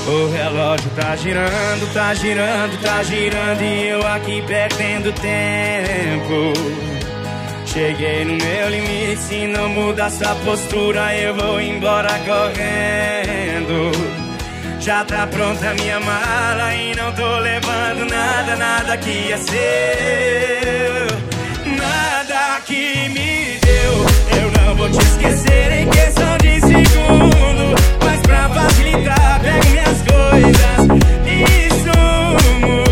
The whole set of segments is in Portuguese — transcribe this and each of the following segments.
O relógio tá girando, tá girando, tá girando e eu aqui perdendo tempo. Cheguei no meu limite, se não mudar sua postura eu vou embora correndo. Já tá pronta a minha mala e não tô levando nada, nada que é seu. Nada que me deu, eu não vou te esquecer em questão de segundo. Mas pra facilitar, pego minhas coisas e sumo.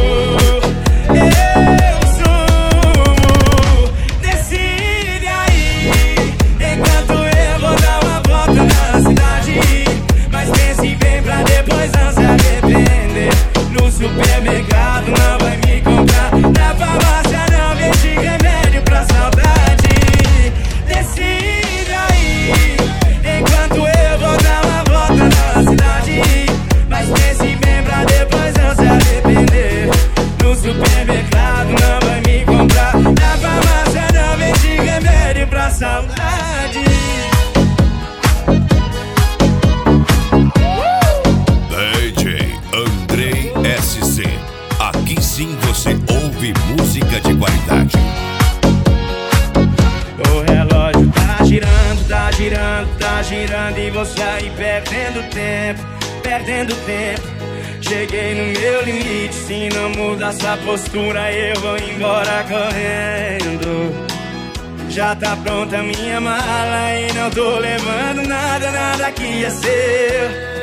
Eu sumo. Decide aí, enquanto eu vou dar uma volta na cidade. Mas pense bem pra depois não se arrepender. No supermercado não vai me comprar, na farmácia não vende remédio pra saudade. Decide aí, enquanto eu vou dar uma volta na cidade. Mas pense bem pra depois não se arrepender. No supermercado não vai me comprar, na farmácia não vende remédio pra saudade. DJ Andrei SC. Aqui sim você ouve música de qualidade. O relógio tá girando, tá girando, tá girando e você aí perdendo tempo, perdendo tempo. Cheguei no meu limite, se não mudar sua postura eu vou embora correndo. Já tá pronta a minha mala e não tô levando nada, nada que é seu.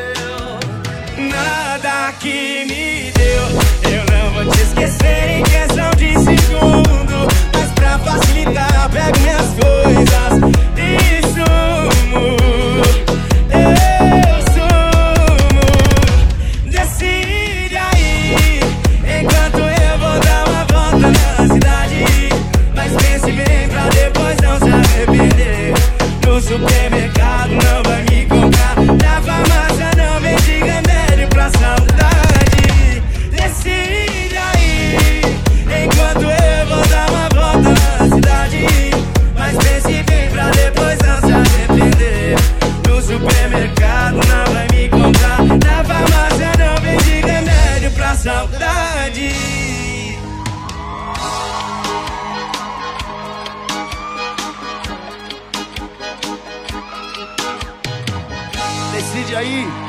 Nada que me deu, eu não vou te esquecer em questão de segundo. Mas pra facilitar, pego minhas coisas e sumo. Eu sumo. Decide aí, enquanto eu vou dar uma volta na cidade. Mas pense bem pra depois não se arrepender. No supermercado não vai me comprar, na farmácia não vende remédio pra saudade. Decide aí, enquanto eu vou dar uma volta na cidade. Mas pense bem pra depois não se arrepender. No supermercado não vai me comprar, na farmácia não vende remédio pra saudade. Decide aí.